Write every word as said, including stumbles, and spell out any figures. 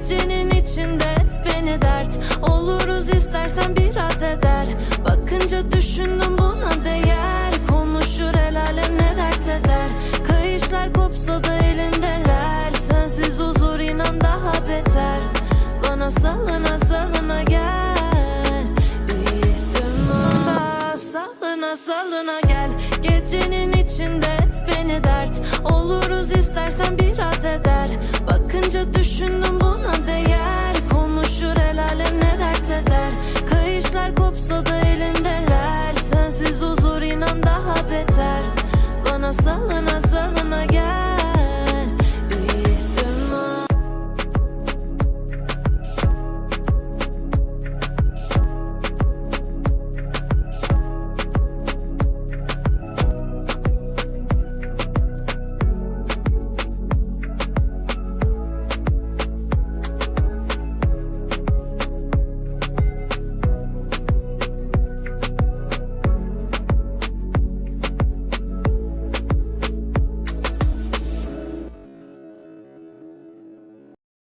Gecenin içinde et beni dert. Oluruz istersen biraz eder. Bakınca düşündüm buna değer. Konuşur el alem ne derse der. Kayışlar kopsa da elindeler. Sensiz huzur inan daha beter. Bana salına salına gel. Bir ihtimal daha salına salına gel. Gecenin içinde et beni dert. Oluruz istersen biraz eder. Bakınca düşündüm buna değer. Konuşur el alem ne derse der. Kayışlar kopsa da elindeler. Sensiz huzur inan daha beter. Bana salına